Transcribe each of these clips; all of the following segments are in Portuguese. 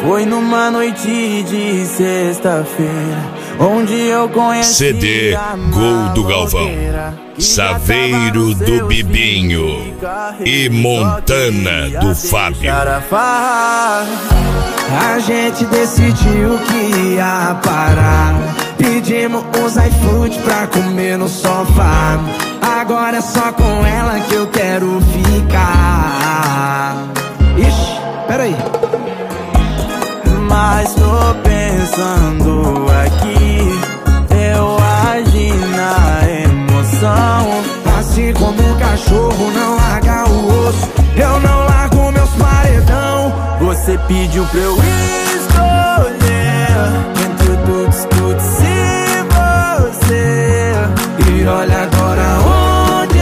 Foi numa noite de sexta-feira, onde eu conheci CD Gol do Galvão, Saveiro do Bibinho e Montana do Fábio. A gente decidiu que ia parar, pedimos uns iFood pra comer no sofá. Agora é só com ela que eu quero ficar. Ixi, peraí. Mas tô pensando aqui, eu agi na emoção. Assim como um cachorro não larga o osso, eu não largo meus paredão. Você pediu pra eu escolher entre tudo e você. E olha agora onde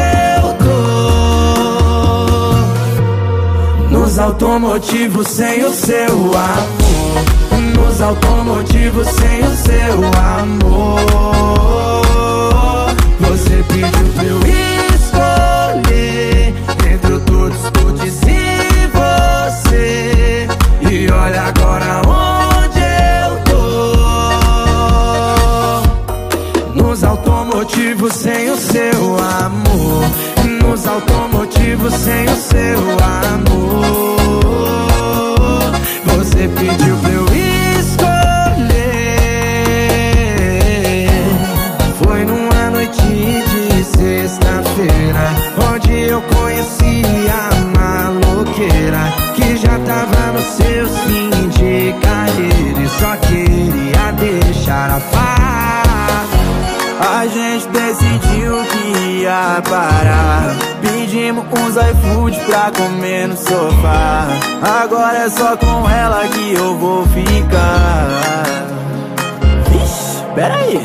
eu tô. Nos automotivos sem o seu amor. Nos automotivos sem o seu amor. Você pediu pra eu escolher entre o tudo e você. E olha agora onde eu tô. Nos automotivos sem o seu amor. Nos automotivos sem o seu amor. Você pediu pra eu onde eu conheci a maloqueira, que já tava no seu fim de carreira e só queria deixar a paz. A gente decidiu que ia parar, pedimos uns iFood pra comer no sofá. Agora é só com ela que eu vou ficar. Vixe, peraí.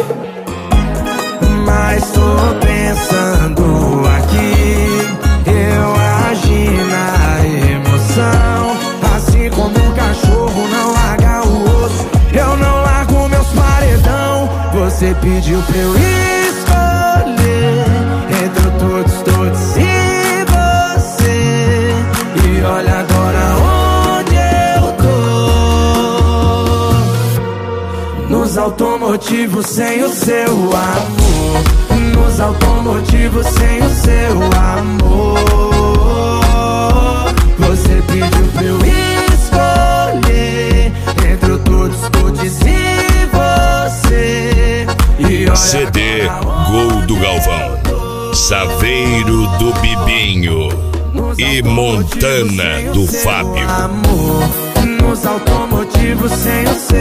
Mas tô pensando aqui, eu agi na emoção. Assim como um cachorro não larga o osso, eu não largo meus paredão. Você pediu pra eu escolher entre todos e você. E olha agora onde eu tô. Nos automotivos sem o seu amor. Nos automotivos sem o seu amor. Você pediu pra eu escolher entre o todos e você. E olha CD Gol do Galvão, Saveiro do Bibinho e Montana do Fábio. Nos automotivos sem o seu